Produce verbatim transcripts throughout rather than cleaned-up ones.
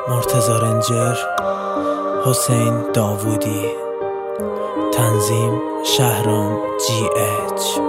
مرتضی رنجر، حسین داوودی، تنظیم شهرام جی اچ.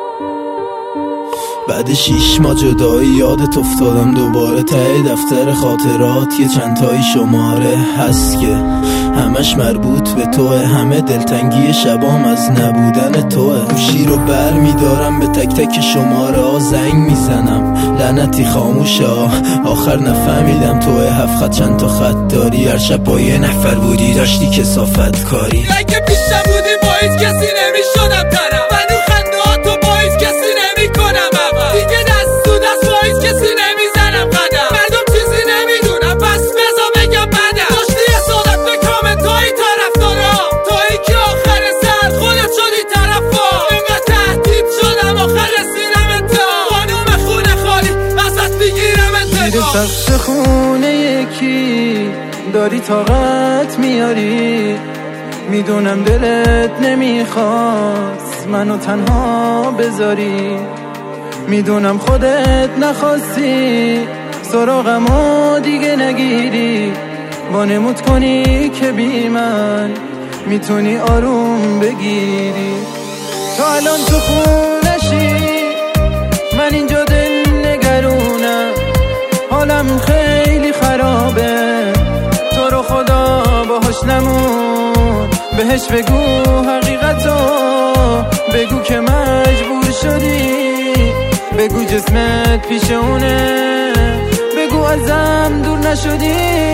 بعد شیش ماه جدایی یادت افتادم دوباره، ته دفتر خاطرات یه چندتایی شماره هست که همش مربوط به توه، همه دلتنگی شبام از نبودن توه. گوشی رو بر میدارم به تک تک شماره ها زنگ میزنم، لعنتی خاموشه ها، آخر نفهمیدم توه. هفت خط چند تا خط داری، هر شب با یه نفر بودی داشتی کثافت کاری. اگه پیشم بودی با هیچ کسی نمیشدم طرف، منو خنده ها تو با هیچ کسی نمیکنم عوض، دیگه دست تو دست با هیچ کسی نمیزنم قدم. مردم چیزی نمیدونم پس بزا بگم بدم، داشتی اصالت به کامنت های طرف دارم، تایی که آخر سر خودت شدی طرف ها. اینقدر تهدید شدم آخر رسیدم انتا، خانوم خونه خالی ازت بگیرم انتقام. زیر سقف خونه یکی داری طاقت میاری، میدونم دلت نمیخواست منو تنها بذاری، میدونم خودت نخواستی سراغمو دیگه نگیری، وانمود کنی که بی من میتونی آروم بگیری. تو الان تو خونشی، من اینجا دل نگرونم، حالم خیلی خرابه، تو رو خدا باهاش نمون، بهش بگو حقیقتو، بگو که مجبور شدی، بگو جسمت پیش اونه، بگو ازم دور نشدی.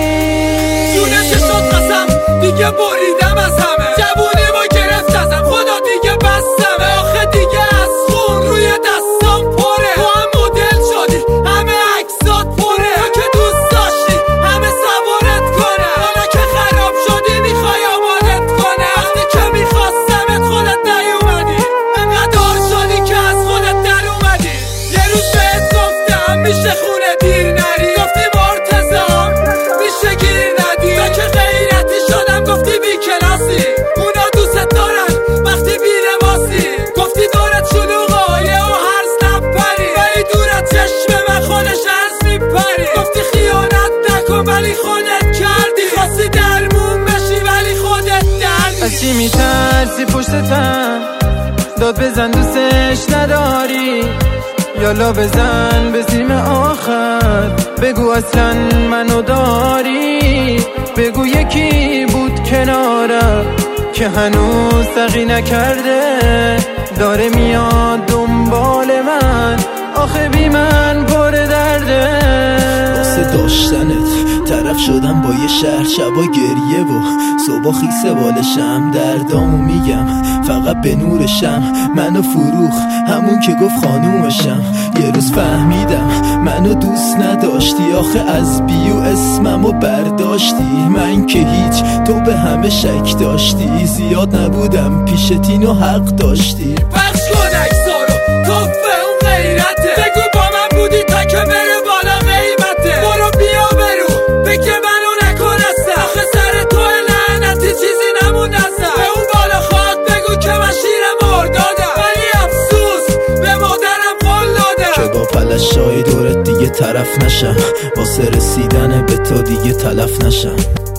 جونه چه شد قسم دیگه بریدم از همه، جوونی ما گرفت ازم خدا دیگه بستمه، آخه دیگه از خون روی دستام پره، تو هم مدل شدی همه عکسات پره، تو که دوست داشتی همه سوارت کنه، حالا که خراب شدی میخوای آبادت کنه، وقتی که میخواستمت خودت نیومدی، انقدر شدی که از خودت در اومدی. یه روز بهت گفتم میشه خونه دیر نری، گفتی مرتضی میشه گیر ندی، تا که غیرتی شدم گفتی بی کلاسی، اونا دوست دارن وقتی بی لباسی، گفتی دورت شلوغایه و هرز نپری، ولی دورت چشم من خودش هرز میپری، گفتی خیانت نکن ولی خودت کردی، خواستی درمون بشی ولی خودت دردی. از چی میترسی پشتتم، داد بزن دوستش نداری، یالا بزن به سیم آخر، بگو اصلا منو داری، بگو یکی بود کنارم که هنوز تغییر نکرده، داره میاد دنبال من، آخه بی من پر درده. واسه داشتنت طرف شدم با یه شهر، شبا گریه و صبح خیسه بالشم، دردامو میگم فقط به نورشم، منو فروخ همون که گفت خانومشم. یه روز فهمیدم منو دوست نداشتی، آخه از بیو اسممو برداشتی، من که هیچ تو به همه شک داشتی، زیاد نبودم پیشت اینو حق داشتی. پخش کن اکسارو توفه اون غیرته، بگو با من بودی تا که بره بالا قیمته، برو بیا برو بگه منو نکن اصلا، آخه سر تو لعنتی چیزی نمون ازم، به اون بالا خواد بگو که من شیر مردادم، ولی افسوس به مادرم قول دادم که با پلشای دورت دیگه طرف نشم، واسه رسیدن به تو دیگه تلف نشم.